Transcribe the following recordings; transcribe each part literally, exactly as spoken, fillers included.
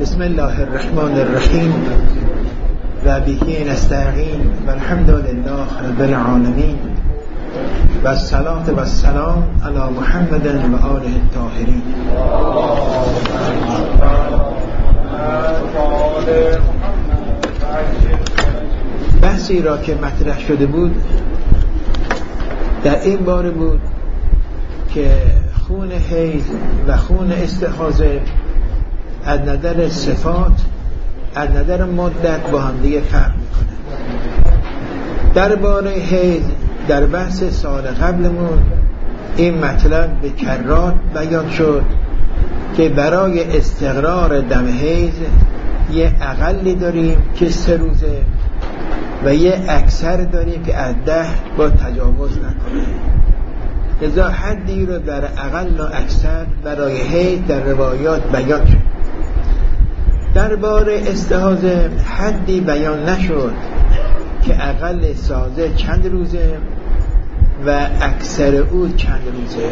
بسم الله الرحمن الرحیم و به نستعین و الحمد لله رب العالمین و الصلاة و السلام علی محمد و آله الطاهرین. بحثی را که مطرح شده بود در این باره بود که خون حیض و خون استحاضه از نظر صفات از نظر مدت با هم دیگه فرق میکنه. درباره حیض در بحث سال قبلمون این مطلب به کرات بیان شد که برای استقرار دم حیض یه اقلی داریم که سه روزه و یه اکثر داریم که از ده با تجاوز نکنه. لذا حدی رو در اقل و اکثر برای حیض در روایات بیان شد. درباره استحاضه حدی بیان نشد که اقل سازه چند روزه و اکثر او چند روزه.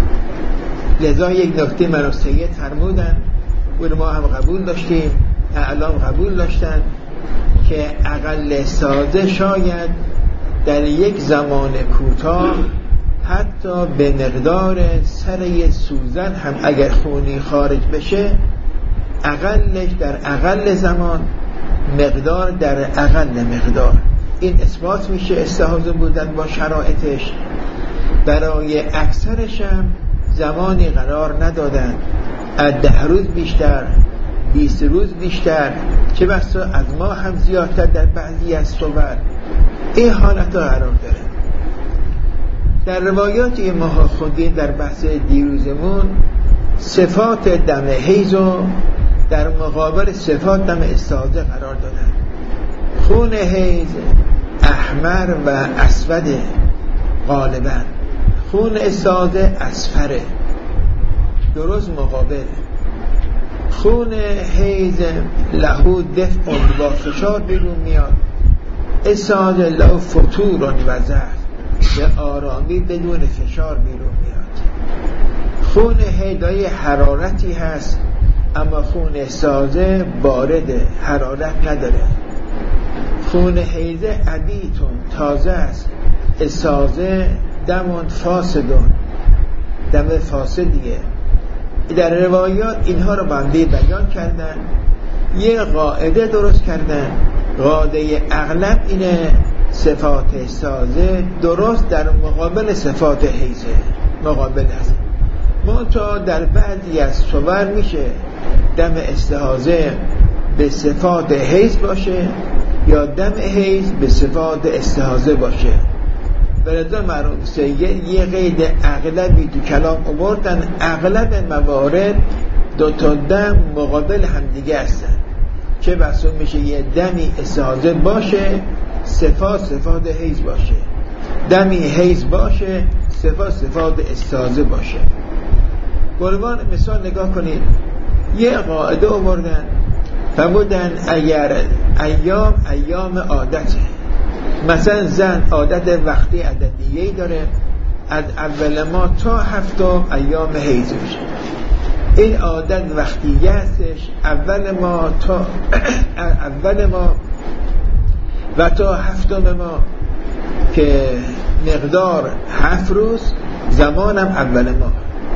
لذا یک نکته من و سید فرمودن و ما هم قبول داشتیم، اعلام قبول داشتن که اقل سازه شاید در یک زمان کوتاه حتی به مقدار سره سوزن هم اگر خونی خارج بشه اقلش در اقل زمان مقدار در اقل مقدار. این اثبات میشه استحاضه بودن با شرایطش. برای اکثرش هم زمانی قرار ندادن، از ده روز بیشتر، بیست روز بیشتر، چه بسا از ما هم زیادتر در بعضی از صور. این حالت ها قرار داره. در روایاتی ما خوندیم در بحث دیروزمون صفات دم حیض رو در مقابل صفات دم استحاضه قرار دادن. خون حیض احمر و اسود غالبا، خون استحاضه اصفره، درست مقابل. خون حیض لهو دفع با فشار بیرون میاد، استحاضه لهو فتور و ضعف به آرامی بدون فشار بیرون میاد. خون حیض حرارتی هست اما خون استحاضه بارده، حرارت نداره. خون حیض عبیتون تازه است، استحاضه دمون فاسدون، دم فاسدیه. در روایات اینها رو بنده بیان کردن، یه قاعده درست کردن. قاعده اغلب اینه صفات استحاضه درست در مقابل صفات حیضه مقابل است. منتها در بعضی از صور میشه دم استحاضه به صفات حیض باشه یا دم حیض به صفات استحاضه باشه. برای مرحوم سید یه قید اغلبی تو کلام آوردن. اغلب موارد دو تا دم مقابل همدیگه هستن، چه بسا میشه یه دمی استحاضه باشه صفات صفات حیض باشه، دمی حیض باشه صفات صفات استحاضه باشه. قربان مثال نگاه کنید، یه قاعده آوردن فرمودن اگر ایام ایام عادته، مثلا زن عادت وقتی عددیه‌ای داره، از اول ما تا هفتم ایام حیض میشه. این عادت وقتیه هستش، اول ما تا اول ما و تا هفتم ما که مقدار هفت روز، زمانم اول ما.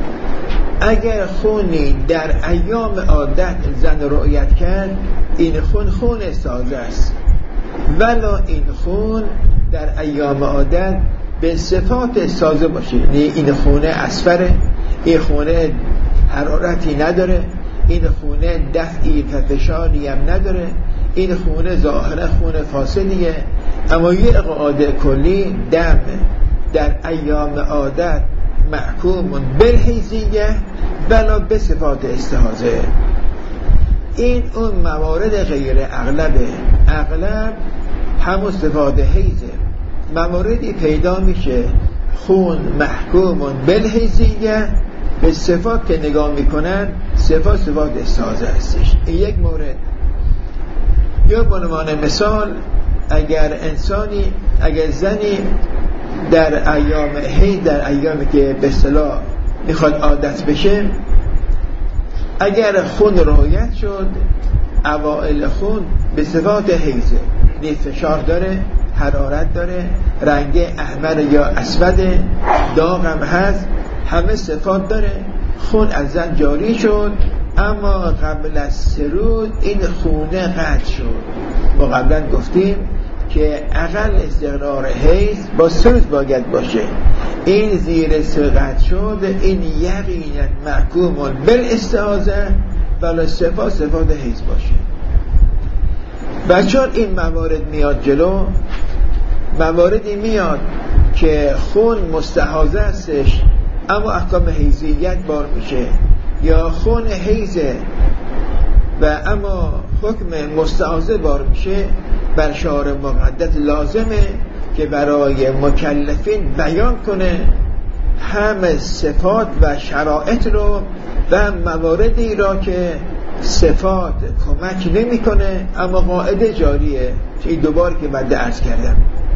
اگر خونی در ایام عادت زن رؤیت کرد، این خون خون استحاضه است، ولا این خون در ایام عادت به صفات استحاضه باشه. این خونه اصفره، این خونه حرارتی نداره، این خونه دفعی فشاری هم نداره، این خونه ظاهرا خونه فاسدیه. اما یه قاعده کلی دم در ایام عادت محکوم بالحیضیه بلا به صفات استحاضه. این اون موارد غیر اغلبه. اغلب همون صفات حیضه. مواردی پیدا میشه خون محکوم بالحیضیه به صفات که نگاه میکنن صفات صفات استحاضه هستش. این یک مورد. یا به عنوان مثال اگر انسانی اگر زنی در ایام حیض، در ایامی که به اصطلاح میخواد عادت بشه، اگر خون رعایت شد، اوائل خون به صفات حیضه، یعنی فشار داره، حرارت داره، رنگ احمر یا اسود، داغ هم هست، همه صفات داره، خون از زن جاری شد، اما قبل از سه روز این خونه قطع شد. ما قبلا گفتیم که اقل استقرار حیض با سه روز باید باشه. این زیر سه قطع شد، این یقینا محکوم بالاستعاضه ولی صفات صفات حیض باشه. و چون این موارد میاد جلو، مواردی میاد که خون مستحاضه هستش اما احکام حیضیت بار میشه، یا خون حیضه و اما حکم مستحاضه بار میشه، بر شارع مقدس لازمه که برای مکلفین بیان کنه هم صفات و شرایط رو و مواردی را که صفات کمک نمی کنه اما قاعده جاریه. این دوبار که بعد عرض کردم.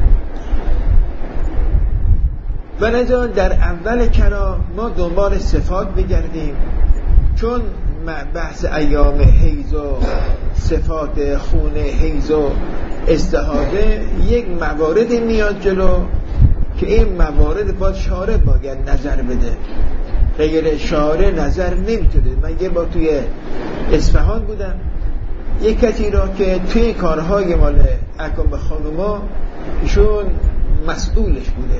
و لذا در اول کلام ما دنبال صفات بگردیم، چون بحث ایام حیض و صفات خون حیض و استحاضه یک مواردی میاد جلو که این موارد باید شارع باید نظر بده، غیر شارع نظر نمیتونه. من یه با توی اصفهان بودم، یک کسی را که توی کارهای مال احکام خانوما ایشون مسئولش بوده،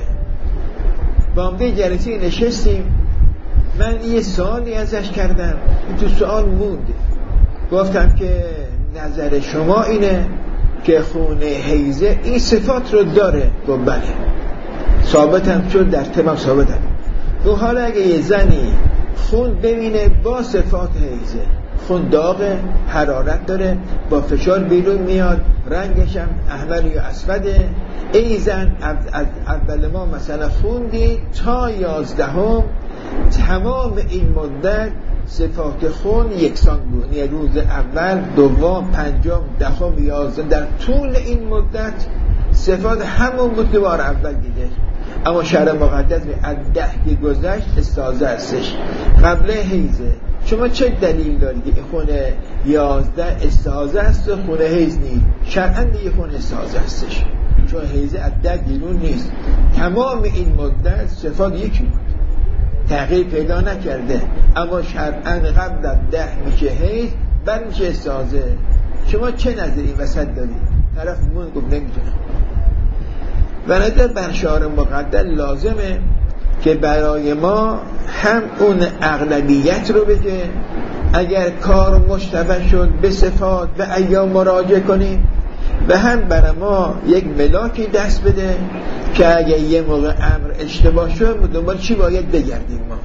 با هم جلسه نشستیم، من یه سوالی ازش کردم، تو سوال موند، گفتم که نظر شما اینه که خون حیضه این صفات رو داره؟ گفت بله. ثابتم شد، در تمام ثابتم. گفت حالا اگه یه زنی خون ببینه با صفات حیضه، خون داغه، حرارت داره، با فشار بیرون میاد، رنگش هم احمر یا اسوده، این زن از اول ما مثلا خون دید تا یازدهم، تمام این مدت صفات خون یکسان بود، یعنی روز اول، دوم، پنجم، دهم، یازدهم، در طول این مدت صفات همون بود که بار اول دیده. اما شرع مقدس از ده که گذشت استحاضه هستش، قبل حیضه. شما چه دلیل دارید که خون یازده استحاضه هست و خون حیض نیست؟ شرعاً دیگه خون استحاضه هستش، چون حیضه از ده بیرون نیست. تمام این مدت صفات یکی بود، تغییر پیدا نکرده، اما شرعاً قبل از ده میشه حیض، بعد میشه استحاضه. شما چه نظری وسط دارید؟ طرف مون گفت نمیتونم. و نظر بر شارع مقدس لازمه که برای ما هم اون اغلبیت رو بده، اگر کار مشتبه شد به صفات به ایام مراجعه کنیم، و هم برای ما یک ملاکی دست بده که اگر یه موقع امر اشتباه شد دنبال چی باید بگردیم. ما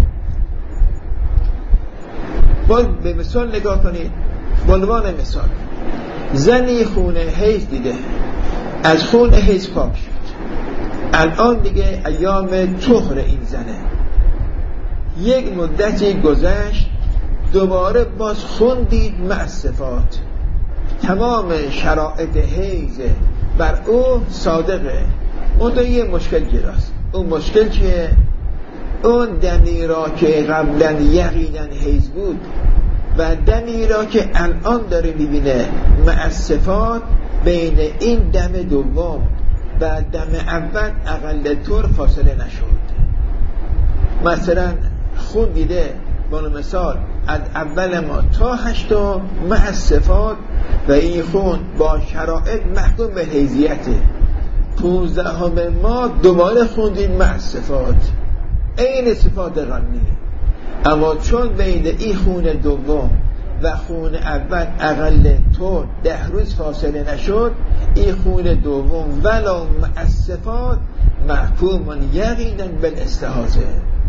باید به مثال نگاه کنید. به عنوان مثال، زنی خون حیض دیده، از خون حیض پاک شد، الان دیگه ایام طهر این زنه، یک مدتی گذشت دوباره باز خون دید مع صفات، تمام شرایط حیض بر او صادقه، اون تو یه مشکل جراست. اون مشکل چیه؟ اون دمی را که قبلا یقینا حیض بود و دمی را که الان داره میبینه مع صفات، بین این دم دوم و دم اول اقل طور فاصله نشد. مثلا خون دیده با مثال از اول ما تا هشتم مع صفات و این خون با شرایط محکوم به حیضیته، پونزدهم ما دوباره خوندید مع صفات، این صفات غنی. اما چون بین این خون دوم و خون اول اقل طور ده روز فاصله نشد، این خون دوم ولو مع صفات محکوم یقینا بالاستحاضه.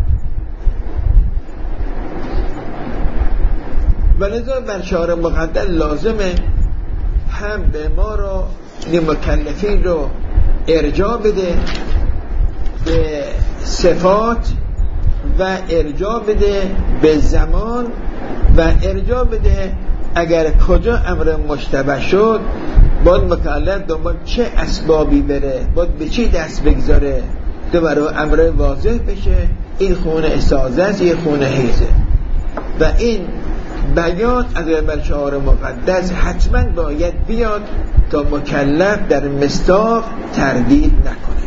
ولذا بر شارع مقدس لازمه هم به ما رو مکلفین رو ارجاع بده به صفات و ارجاع بده به زمان و ارجاع بده اگر کجا امر مشتبه شد باید مکلف دنبال چه اسبابی بره، باید به چی دست بگذاره که برای امر واضح بشه این خون استحاضه است، این خون حیضه. و این بیان از قبل شعار مقدس حتما باید بیاد تا مکلف در مصداق تردید نکنه.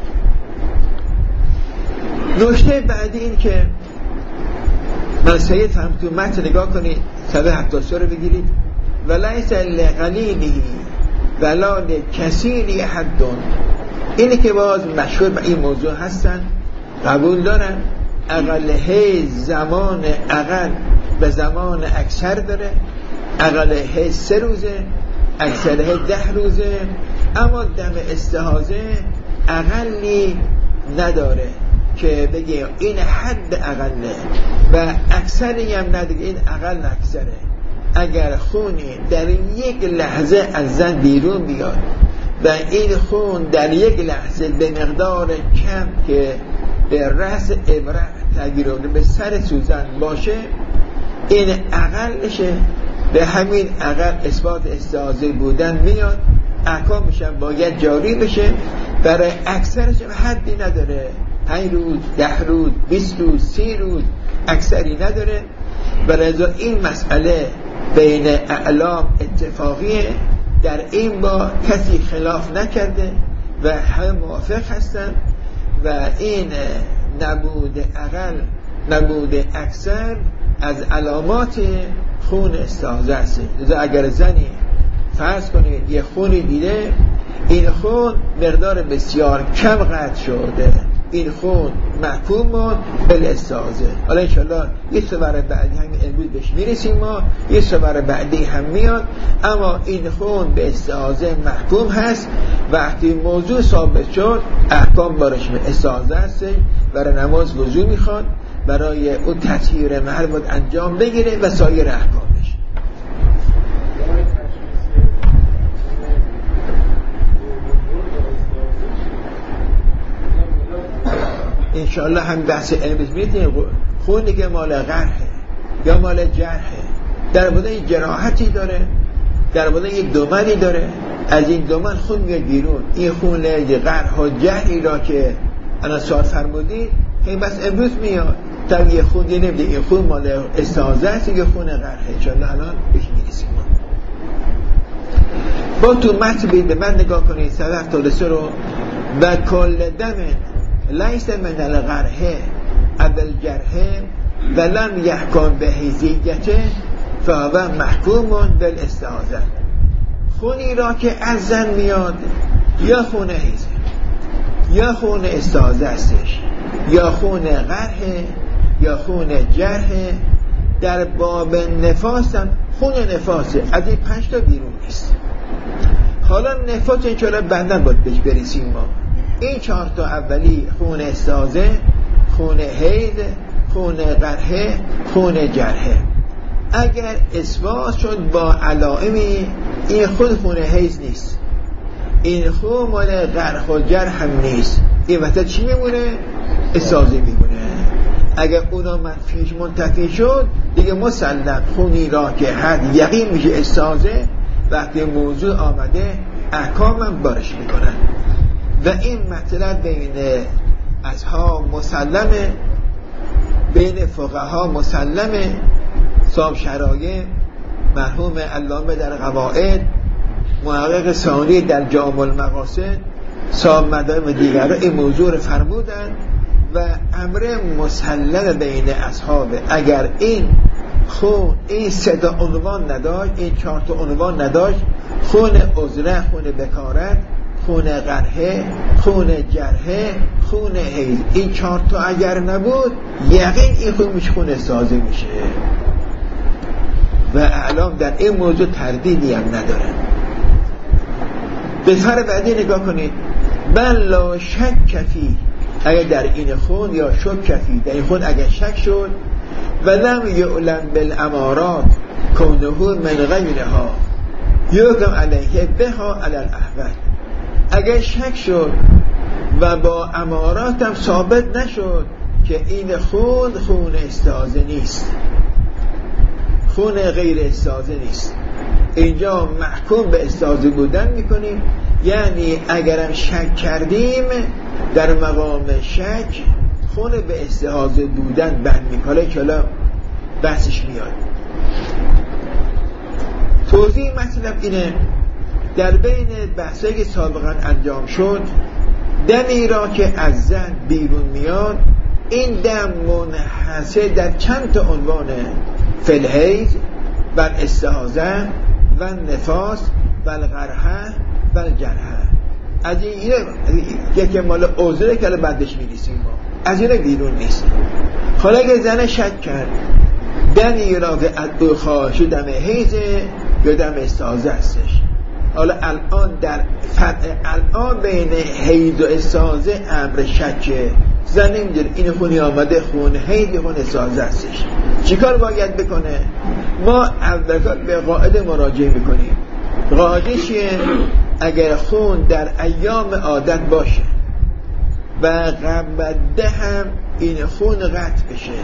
نکته بعدی این که من سید هم تو متن نگاه کنید، صفحه هفتاد و سه رو بگیرید. ولیس لقلیلی ولا لکثیری حدون. اینه که باز مشهور به این موضوع هستن، قبول دارن اقل حیض زمان اقل به زمان اکثر داره، اقل حیض سه روزه، اکثر حیض ده روزه، اما دم استحاضه اقلی نداره که بگه این حد اقله و اکثری هم نداره این اقل اکثره. اگر خونی در یک لحظه از زن بیرون بیاد و این خون در یک لحظه به مقدار کم که به رأس امرأ تغییر به سر سوزن باشه، این اقلشه. به همین اقل اثبات استحاضه بودن میاد، احکام میشن باید جاری بشه. برای اکثرش حدی نداره، پنج روز، ده روز، بیست روز، سی روز، اکثری نداره. برای این مسئله بین اعلام اتفاقیه، در این با کسی خلاف نکرده و همه موافق هستن و این نبود اقل نبود اکثر از علامات خون استحاضه است. لذا اگر زنی فرض کنید یه خونی دیده، این خون مقدار بسیار کم قطع شده، این خون محکوم ما بالاستحاضه. حالا انشاءالله یه سوار بعدی همین امروز بهش میرسیم، ما یه سوار بعدی هم میاد، اما این خون به استحاضه محکوم هست. وقتی موضوع ثابت شد احکام بارش به استحاضه هست، برای نماز وضو میخواد، برای اون تطهیر محل باید انجام بگیره و سایر احکامش. انشاءالله هم بحث امروز میتونیم خونی که مال قرحه یا مال جرحه، در بدن یک جراحتی داره، در بدن یک دومنی داره، از این دومن خون میاد بیرون. این خون قرح و جرحی را که انا سوال فرمودید این بس امروز میاد، تا یه خون یه نمیده این خون مال استحاضه است یا خون قرحه. انشاءالله الان بهش میرسیم. با تو متن به من نگاه کنید، صفحه هفتاد و سه رو. و کل دم لیس من القرحه عدل جرحه ولم یحکم به حیثیته فهو محکوم بالاستحاضه. خونی را که از زن میاد یا خون حیضه یا خون استحاضه استش یا خون قرحه یا خون جرحه، در باب نفاس هم خون نفاسه، از این پنج تا بیرون نیست. حالا نفاس انشاءالله بندن باید بهش برسیم. ما این چهار تا اولی خون استحاضه، خون حیض، خون قرحه، خون جرحه، اگر اثبات شد با علائمی این خود خون حیض نیست، این خون مال قرح و جرح هم نیست، این وقتا چی میمونه؟ استحاضه میمونه. اگر اونا منفیش منتفی شد دیگه مسلم خونی را که حد یقین میشه استحاضه، وقتی موضوع آمده احکام هم بارش میکنن. و این مطلب بین اصحاب مسلمه، بین فقها مسلمه. صاحب شرایع مرحوم علامه در قواعد، محقق ثانی در جامع المقاصد، صاحب مدارم دیگر رو این موضوع رو فرمودن و امر مسلم بین اصحاب. اگر این خون این سه تا عنوان نداشت، این چهار تا عنوان نداشت، خون عذره، خون بکارت، خون قرحه، خون جرحه، خون حیض، این چهار تا اگر نبود یقین این خون میشه خون استحاضه میشه و اعلام در این موضوع تردیدی هم ندارن. به فر بعدی نگاه کنید. بل لا شک فی، اگر در این خون یا شک فی در این خون اگر شک شد و لم یعلم بالامارات کونه من غیرها یحکم علیه بها علی الاحوال، اگر شک شد و با امارات هم ثابت نشد که این خون خون استحاضه نیست، خون غیر استحاضه نیست، اینجا محکوم به استحاضه بودن میکنیم. یعنی اگرم شک کردیم در مقام شک خون به استحاضه بودن بند میکنه که حالا بحثش میاد. توضیح مطلب اینه در بین بحثی که سابقا انجام شد دمی را که از زن بیرون میاد این دم منحصر در چند تا عنوانه فی الحیض و الاستحاضه و نفاس و القرحه و الجرحه. از این یکی مال عذره که بعدش می‌رسیم ما از این بیرون نیست. حالا اگه زن شک کرد دمی را که از او خواهش دم حیض یا دم استحاضه هستش، حالا الان در الان بین حیض و استحاضه امر شکه، زن نمیدونه این خونی آمده خون حیض خون استحاضه هستش، چیکار باید بکنه؟ ما اول به قاعده مراجعه میکنیم. قاعده چیه؟ اگر خون در ایام عادت باشه و قبل ده هم این خون قطع بشه،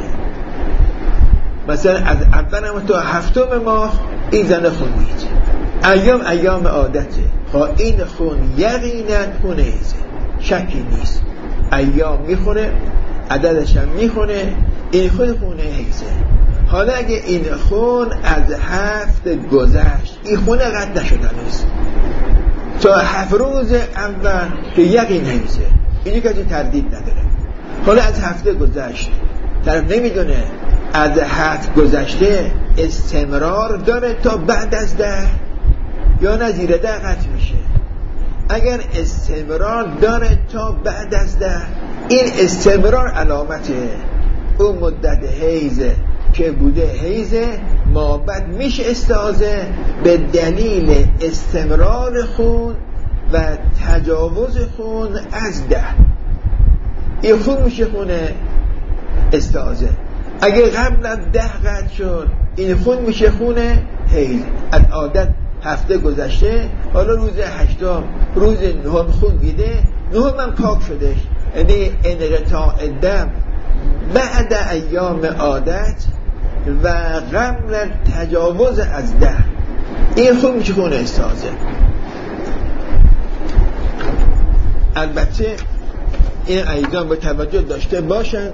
مثلا از اول هم تا هفتم ماه این زن خون میده، ایام ایام عادته، خواه این خون یقینا خون حیضه، شکی نیست، ایام میخونه عددش هم میخونه، این خون خون حیضه. حالا اگه این خون از هفت گذشت، این خون قطع نشده نیست تا هفت روز اول که یقین حیضه، اینی که تردید نداره. حالا از هفته گذشت، طرف نمیدونه از هفت گذشته استمرار داره تا بعد از ده یا نزیر ده قطع میشه. اگر استمرار داره تا بعد از ده، این استمرار علامته اون مدت حیضه که بوده حیضه، ما بعد میشه استحاضه به دلیل استمرار خون و تجاوز خون از ده. این خون میشه خون استحاضه. اگه قبل از ده قطع شد، این خون میشه خون حیض. از عادت هفته گذشته، حالا روز هشتم روز نهم خون دیده، نهم هم پاک شدش، یعنی انقطاع دم بعد ایام عادت و قبل تجاوز از ده، این خون میشه خون استحاضه. البته این ایضان به توجه داشته باشن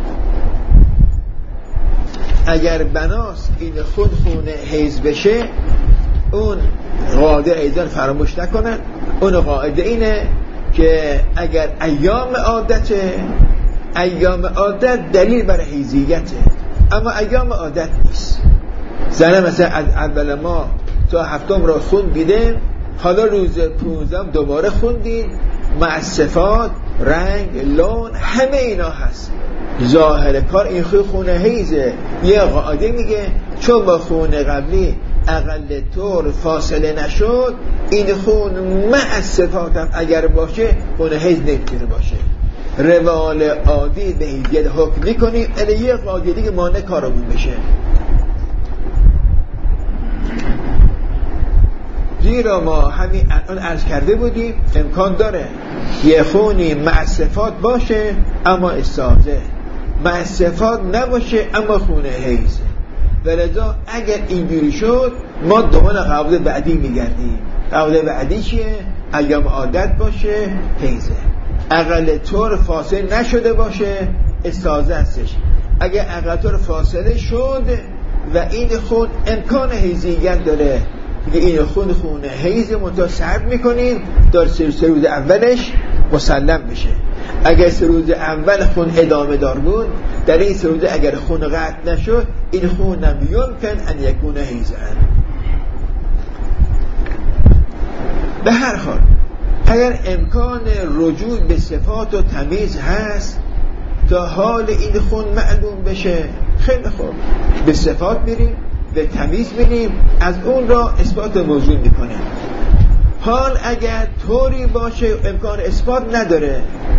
اگر بناس این خون خون حیض بشه، اون قاعده ایضان فراموش نکنن. اون قاعده اینه که اگر ایام عادته، ایام عادت دلیل برای حیضیته، اما ایام عادت نیست. زنه مثلا از اول ما تا هفتم را خون دیده، حالا روز پونزدهم دوباره خون دید، مع صفات، رنگ، لون، همه اینا هست، ظاهر کار این خون خون حیضه. یه قاعده میگه چون با خون قبلی اقل طور فاصله نشد، این خون مع صفات هم اگر باشه خون حیض نمیتونه باشه. روال عادی به حیضیت حکم میکنیم، الی یه قاعده دیگه مانع کارمون بشه. زیرا ما همین الان عرض کرده بودیم امکان داره یه خونی مع صفات باشه اما استحاضه، مع صفات نباشه اما خون حیضه. ولذا اگر اینجوری شد ما دنبال قاعده بعدی میگردیم. قاعده بعدی چیه؟ ایام عادت باشه حیضه، اقل طور فاصله نشده باشه استحاضه هستش. اگر اقل طور فاصله شد و این خون امکان حیضیت داره، دیگه این خون خون حیض متصرف میکنیم تا سه روز اولش مسلم بشه. اگر سه روز اول خون ادامه دار بود، در این سه روز اگر خون قطع نشد، این خون نم یمکن ان یکون حیضا. به هر حال اگر امکان رجوع به صفات و تمیز هست تا حال این خون معلوم بشه، خیلی خوب، به صفات میریم، به تمیز میریم، از اون را اثبات موضوع میکنیم. حال اگر طوری باشه امکان اثبات نداره،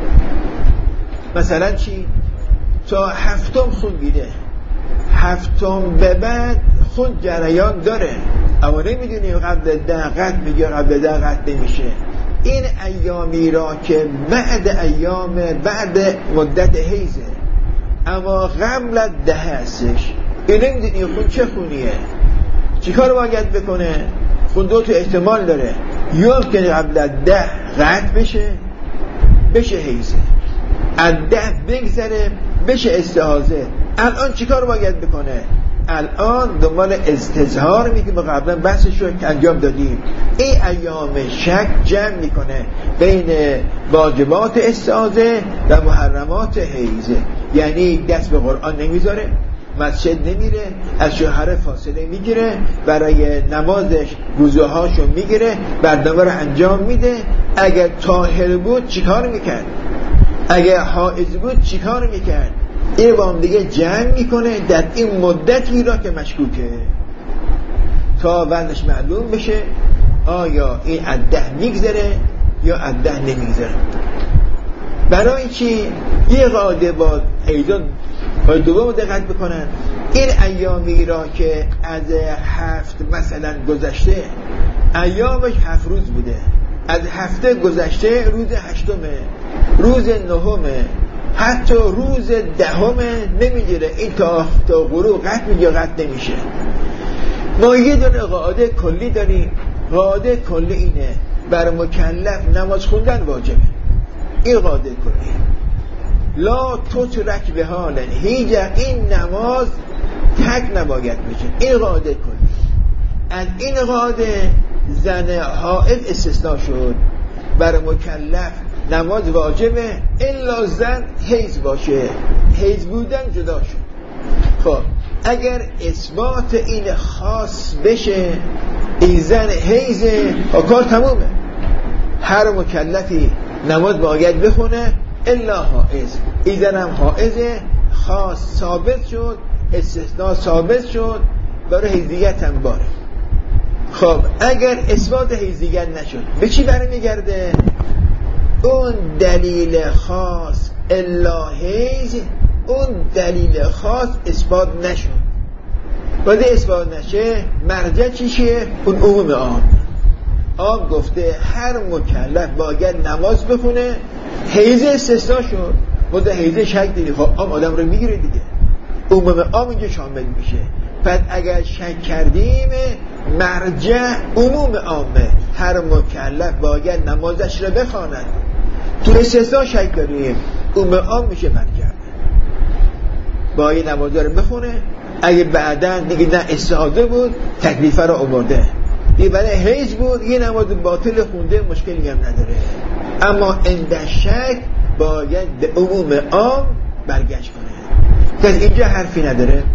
مثلا چی؟ تا هفتم خون بیده، هفتم به بعد خون جریان داره، اما نمیدونیم قبل ده قطع میگه قبل ده قطع نمیشه. این ایامی را که بعد ایام بعد مدت حیضه اما قبل ده هستش، این نمیدونی خون چه خونیه، چیکار باید بکنه؟ خون دو تا احتمال داره، یا که قبل ده قطع بشه بشه حیضه، از ده بگذره بشه استحاضه. الان چیکار باید بکنه؟ الان دنبال استظهار میگه ما قبلا بحثش رو انجام دادیم. این ایام شک جمع میکنه بین واجبات استعاذه و محرمات حیض، یعنی دست به قرآن نمیذاره، مسجد نمیره، از شوهر فاصله میگیره، برای نمازش وضوهاشو میگیره، برنامه رو انجام میده. اگر طاهر بود چیکار میکرد؟ اگر حائض بود چیکار میکرد؟ این با هم دیگه جمع میکنه در این مدتی را که مشکوکه تا وزنش معلوم بشه آیا این از ده میگذره یا از ده نمیگذره. برای چی؟ یه قاعده با ایضا دوم دقت بکنن. این ایامی را که از هفت مثلا گذشته، ایامش هفت روز بوده، از هفته گذشته روز هشتمه، روز نهمه، حتی روز دهمه نمیگیره، این تا تا غروب قطع میگه قطع نمیشه. ما یه دونه قاعده کلی داریم. قاعده کلی اینه بر مکلف نماز خوندن واجبه. این قاعده کلی لا تترک به حال هیچ، این نماز تک نباید میشه. این قاعده کلی. از این قاعده زن حائض استثناء شد. بر مکلف نماز واجبه الا زن حیض باشه، حیض بودن جدا شد. خب اگر اثبات این خاص بشه این زن حیضه و کار تمومه، هر مکلفی نماز باید بخونه الا حائض. این زن هم حائضه، خاص ثابت شد، استثناء ثابت شد، برای حیضیت هم باره. خب اگر اثبات حیضیت نشد به چی برمیگرده؟ اون دلیل خاص الا حیض، اون دلیل خاص اثبات نشد. وقتی اثبات نشه مرجع چیه؟ اون عموم عام. عام گفته هر مکلف باید نماز بخونه، حیض استثناء شد، مدت حیض شک دیدی، خب عام آدم رو میگیره دیگه، عموم عام اینجا شامل میشه. پس اگر شک کردیم مرجع عموم عامه، هر مکلف باید نمازش رو بخواند. تو استثناء شک داریم، عموم عام میشه مرجع، باید نماز رو بخونه. اگه بعداً دیگه نه استعاده بود تکلیفه رو آورده، یه برای حیض بود یه نماز باطل خونده مشکلی هم نداره، اما عند شک باید به عموم عام برگشت کنه. که اینجا حرفی نداره.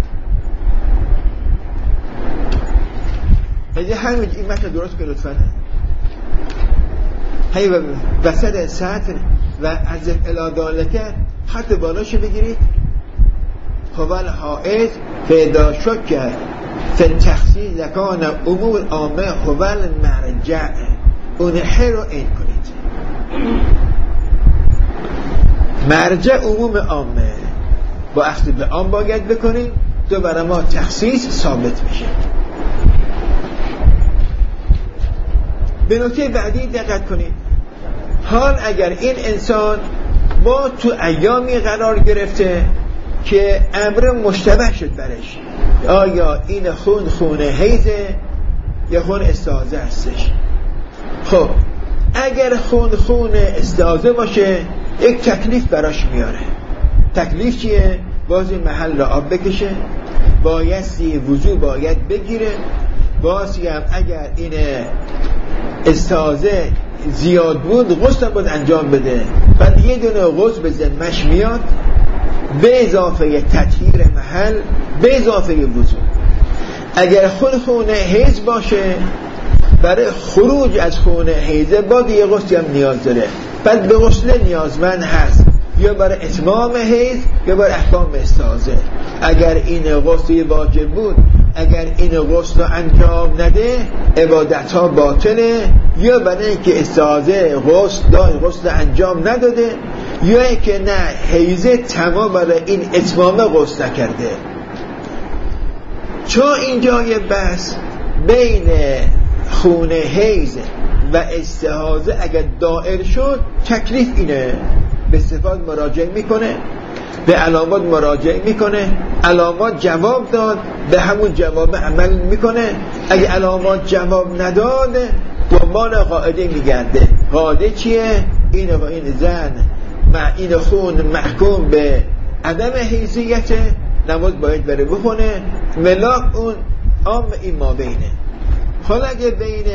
اینجا همین این متن درست که لطفاً هی وسط سطر و از الادالکه خط بالاشو بگیرید. خوال حائض فیدا شکر فی تخصیص لکان امور عامه خوال مرجع، اون حی رو این کنید. مرجع عموم عامه با اخذ به عام باید بکنید تو برای ما تخصیص ثابت میشه. به نکته بعدی دقت کنید. حال اگر این انسان با تو ایامی قرار گرفته که امر مشتبه شد برش، آیا این خون خون حیضه یا خون استعاذه هستش؟ خب اگر خون خون استعاذه باشه یک تکلیف براش میاره. تکلیف چیه؟ بازی محل را آب بکشه، بایستی وضو باید بگیره، بازی هم اگر این استعاذه زیاد بود غسل باید انجام بده. بعد یه دونه غسل به ذمش میاد به اضافه تطهیر محل، به اضافه وضو. اگر خون خون حیض باشه برای خروج از خون حیض باید یه غسلی هم نیاز داره، بعد به غسل نیازمند هست یا برای اتمام حیض یا برای احکام استعاذه. اگر این غسل واجب بود، اگر این غسل رو انجام نده عبادت ها باطله، یا برای اینکه استعاذه غسل داد غسل انجام نداده، یا اینکه نه حیض تمام برای این اتمام غسل نکرده. چون اینجای بس بین خون حیض و استعاذه اگر دائر شد تکلیف اینه، به صفات مراجعه میکنه، به علامات مراجعه میکنه، علامات جواب داد به همون جواب عمل میکنه. اگه علامات جواب نداد دنبال قاعده میگرده. قاعده چیه؟ این و این زن مع این خون محکوم به عدم حیضیت، نماز باید بره بخونه. ملاک اون عام این ما بینه. حالا اگه بین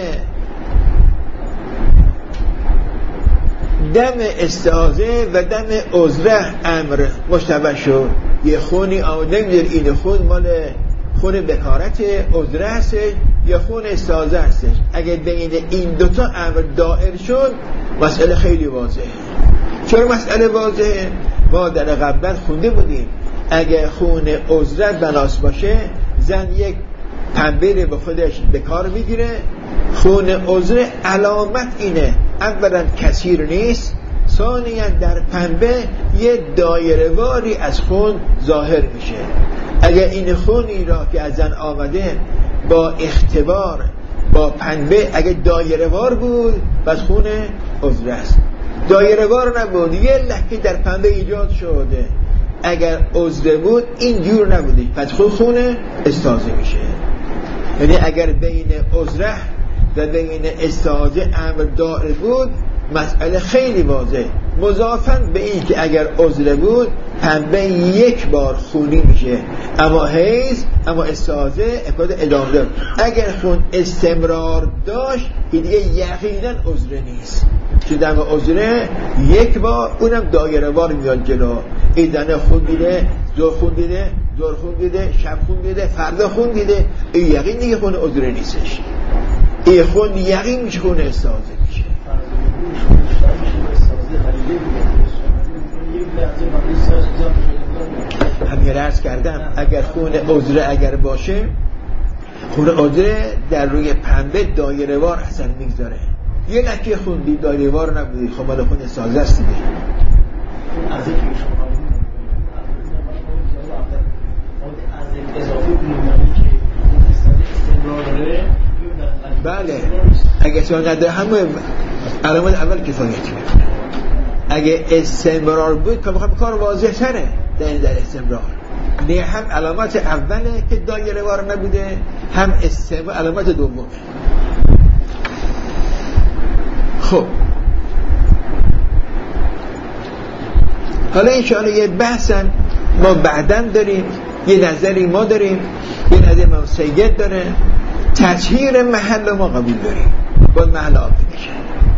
دم استعاذه و دم عذره امر مشتبه شد، یه خونی آمده نمیدونی این خون مال خون بکارت عذره هستش یا خون استعاذه هستش. اگه بین این دوتا امر دائر شد مسئله خیلی واضحه. چرا مسئله واضحه؟ ما در قبل خونده بودیم اگه خون عذره بناس باشه زن یک پنبه به خودش به کار میگیره. خون عذره علامت اینه اولا کثیر نیست، ثانیا در پنبه یه دایره واری از خون ظاهر میشه. اگر این خونی را که از زن آمده با اختبار با پنبه اگه دایره وار بود پس خون عذره است. دایره وار نبود، یه لکه در پنبه ایجاد شده، اگر عذره بود این جور نبوده پس خون خون استعاذه میشه. یعنی اگر بین عذره و بین استعاذه امر دائر بود مسئله خیلی واضح. مضافاً به این که اگر عذره بود پنبه یک بار خونی میشه، اما حیض اما استعاذه افراد ادامه دار. اگر خون استمرار داشت دیگه یقینا عذره نیست، که دم عذره یک بار اونم دایره وار میاد جلو. این زنه خون دیده، زور خون دیده، زور خون دیده، شب خون دیده، فردا خون دیده، این یقین دیگه خون عذره نیستش، این خون یقین میشه خون استعاذه میشه. همین عرض کردم اگر خون عذره اگر باشه، خون عذره در روی پنبه دایره وار اثر میگذاره. یه لکه خون دی دایره وار نبودی خب مال خون استعاذه است دیگه. بله اگه سوال نداره همه علامت اول کفایت میکنه. اگه استمرار بود که بخوام کار واضح تره در در استمرار نه، هم علامت اوله که دایره وار نبوده، هم استمرار علامت دومه. خب حالا انشاءالله یه بحثن ما بعداً داریم، یه نظری ما داریم، یه نظر ما سید داره. تطهیر محل ما قبول داریم، باید محل آب بشه.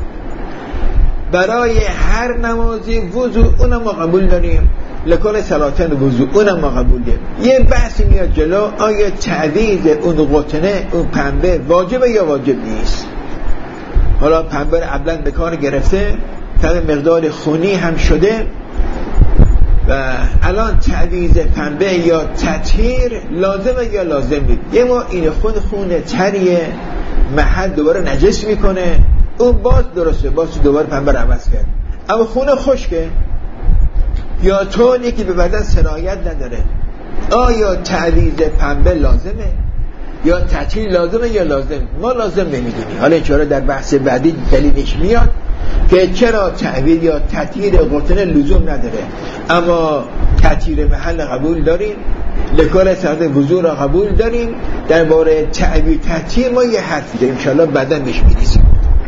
برای هر نمازی وضوء اونم ما قبول داریم، لکل صلاتن وضوء اونم ما قبول داریم. یه بحثی میاد جلو، آیا تعویض اون قطنه اون پنبه واجبه یا واجب نیست؟ حالا پنبه رو قبلا به کار گرفته، کم مقدار خونی هم شده و الان تعویض پنبه یا تطهیر لازمه یا لازم نیست. یه ما این خون خون تریه، محل دوباره نجس میکنه، اون باز درسته، باز دوباره پنبه رو عوض کرد. اما خون خشکه یا تونی که به بدن سرایت نداره، آیا تعویض پنبه لازمه یا تطهیر لازمه یا لازم؟ ما لازم نمیدونیم. حالا چرا در بحث بعدی دلیلش میاد که چرا تعویض یا تطهیر قطنه لزوم نداره، اما تطهیر محل قبول داریم، لکال سرده وضوء را قبول داریم. درباره تعویض تطهیر ما یه حرفی داریم، انشاءالله بعدا بهش میرسیم.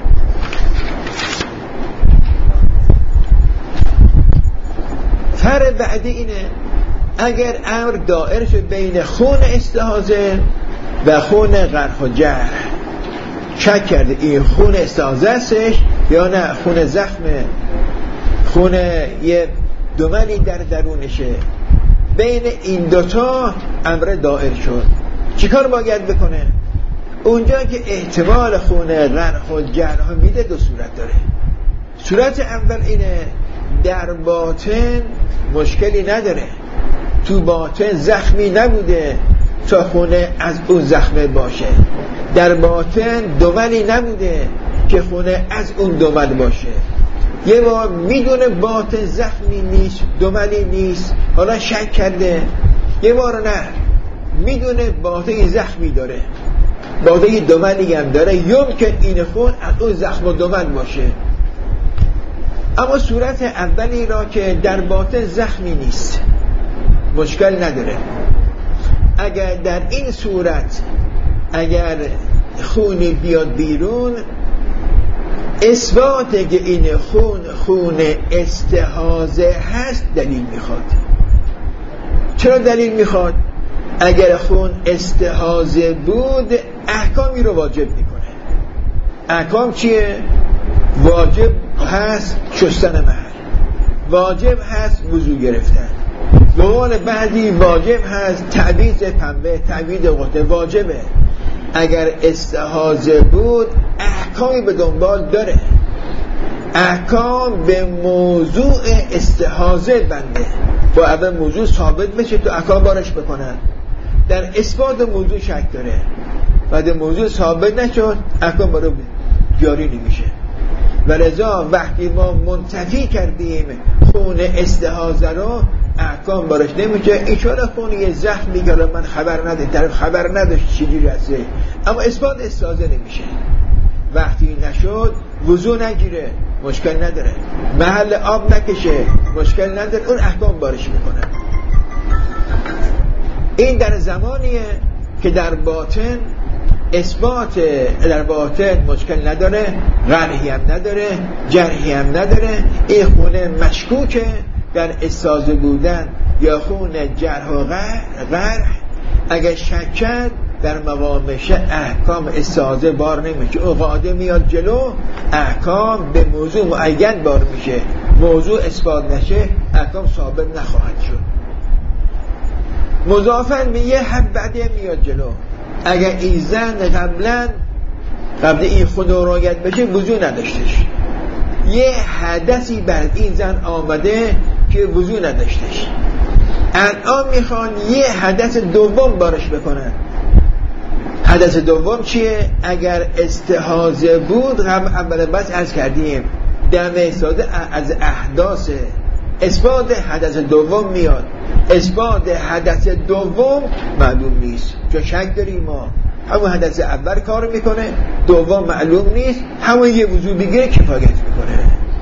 فر بعدی اینه اگر امر دائر شد بین خون استحاضه و خون قرح و جرح، شک کرده این خون استحاضه استش یا نه خون زخمه، خون یه دمنی در درونشه، بین این دوتا امر دائر شد، چیکار باید بکنه؟ اونجا که احتمال خون قرح و جرح میده دو صورت داره. صورت اول اینه در باطن مشکلی نداره، تو باطن زخمی نبوده تا خونه از اون زخمه باشه، در باطن دملی نبوده که خونه از اون دمل باشه. یه بار میدونه باطن زخمی نیست، دملی نیست، حالا شک کرده. یه بار نه میدونه باطن زخمی داره، باطن دملی هم داره، یمکن این خون از اون زخم و دمل باشه. اما صورت اولی را که در باطن زخمی نیست، مشکل نداره، اگر در این صورت اگر خونی بیاد بیرون، اثبات که این خون خون استحاضه هست دلیل میخواد. چرا دلیل میخواد؟ اگر خون استحاضه بود احکامی رو واجب میکنه. احکام چیه؟ واجب هست شستن محل، واجب هست وضو گرفتن، به قول بعدی واجب هست تعویض پنبه، تعویض قطعه واجبه. اگر استحاضه بود احکامی به دنبال داره، احکام به موضوع استحاضه بنده. با اول موضوع ثابت بشه تو احکام بارش بکنن. در اثبات موضوع شک داره، بعد موضوع ثابت نشد احکام برای جاری نمیشه. ولذا وقتی ما منتفی کردیم خون استحاضه رو احکام براش نمیشه. ایشالا خون یه زخمی که من خبر نداشت، طرف خبر نداشت چجوری هسته، اما اثبات استحاضه نمیشه. وقتی نشد وضو نگیره مشکل نداره، محل آب نکشه مشکل نداره، اون احکام بارش میکنه. این در زمانیه که در باطن اثبات، در باطن مشکل نداره، قرحی هم نداره، جرحی هم نداره. این خونه مشکوکه در استحاضه بودن یا خون جرح و قرح. اگر شک کرد در مقامش احکام استحاضه بار نمیشه، او قاعده میاد جلو، احکام به موضوع معین بار میشه. موضوع اثبات نشه احکام ثابت نخواهد شد. مضافاً به یه حد بعدی میاد جلو. اگر این زن قبلا قبل این خود رعایت بشه وضو نداشتش، یه حدثی بر این زن آمده که وضو نداشتش، الان میخوان یه حدث دوم بارش بکنن. حدث دوم چیه؟ اگر استحاضه بود قبل اول بس عرض کردیم دم استحاضه از احداث، اثبات حدث دوم میاد. اثبات حدث دوم معلوم نیست، چون شک داریم ما همون حدث اول کار میکنه، دوم معلوم نیست، همون یه وضو بگیره کفایت میکنه.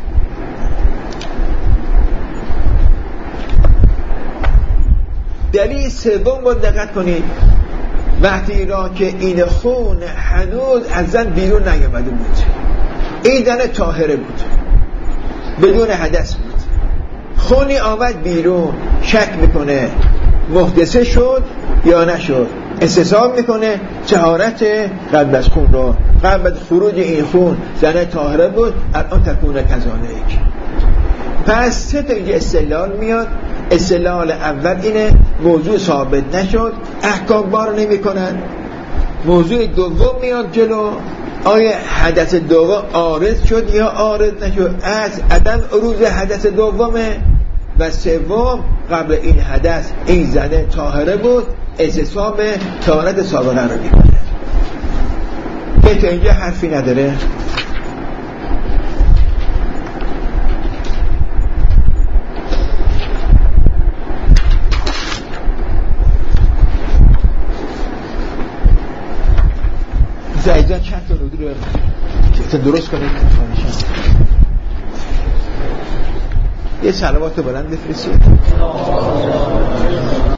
دلیل سوم رو دقت کنید. وقتی را که این خون هنوز از زن بیرون نیامده بود، این زن طاهره بود، بدون حدث بود، خونی آمد بیرون، شک میکنه محدثه شد یا نشد، استصحاب میکنه طهارت قبل از خون رو، قبل از خروج این خون زن طاهره بود، الان تکون کذالک. پس سه تا اینجا استدلال میاد. استدلال اول اینه موضوع ثابت نشد احکام بار نمی کنن. موضوع دوم میاد جلو، آیا حدث دوم عارض شد یا عارض نشد، از عدم عروض حدث دومه. و سوم قبل این حدث این زنه طاهره بود، استصحاب طهارت سابقه رو میکنه. که تا اینجا حرفی نداره. زایزان چند تا نودی رو درست کنید یه صلوات بلند بفرستید.